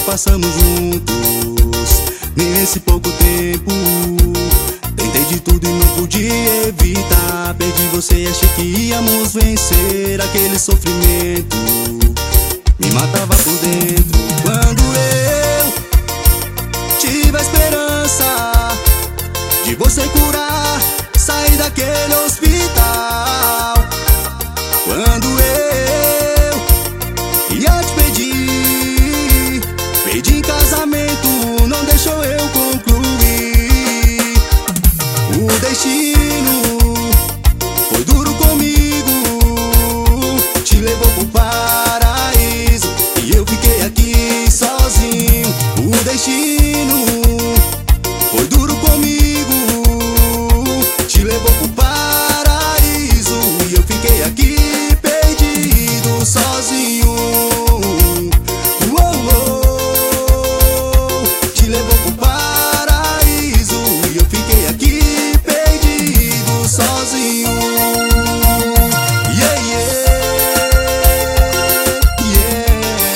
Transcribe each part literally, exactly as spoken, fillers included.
passamos juntos nesse pouco tempo. Tentei de tudo e não podia evitar. Perdi você e achei que íamos vencer. Aquele sofrimento me matava por dentro. Quando eu tive a esperança de você curar, sair daquele hospital. Quando eu ia te pedir, pedi em casamento, não deixou eu concluir. O destino foi duro comigo, te levou pro paraíso e eu fiquei aqui sozinho. O destino foi duro comigo, te levou pro paraíso e eu fiquei aqui perdido, sozinho. Uou, uou, te levou pro paraíso e eu fiquei aqui perdido, sozinho. Yeah, yeah, yeah.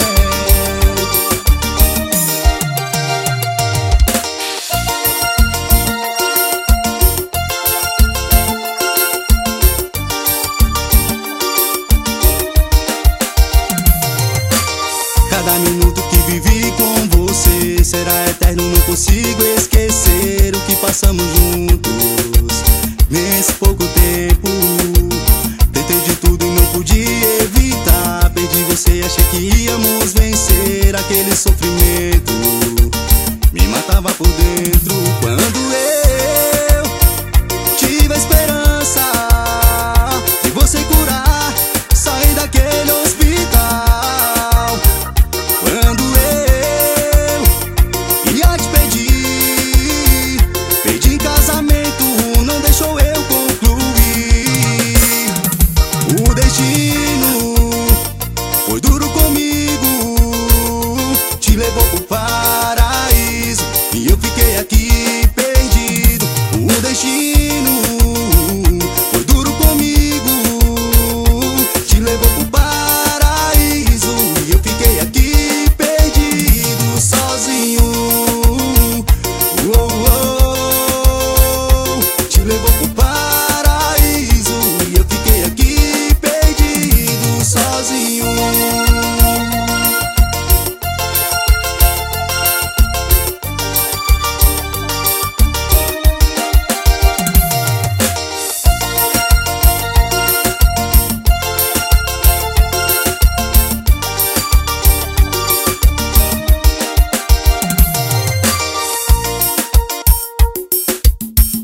Cada minuto que vivi com você será eterno, não consigo esquecer o que passamos juntos nesse pouco tempo. Tentei de tudo e não podia evitar. Perdi você e achei que íamos vencer. Aquele sofrimento me matava por dentro. Quando eu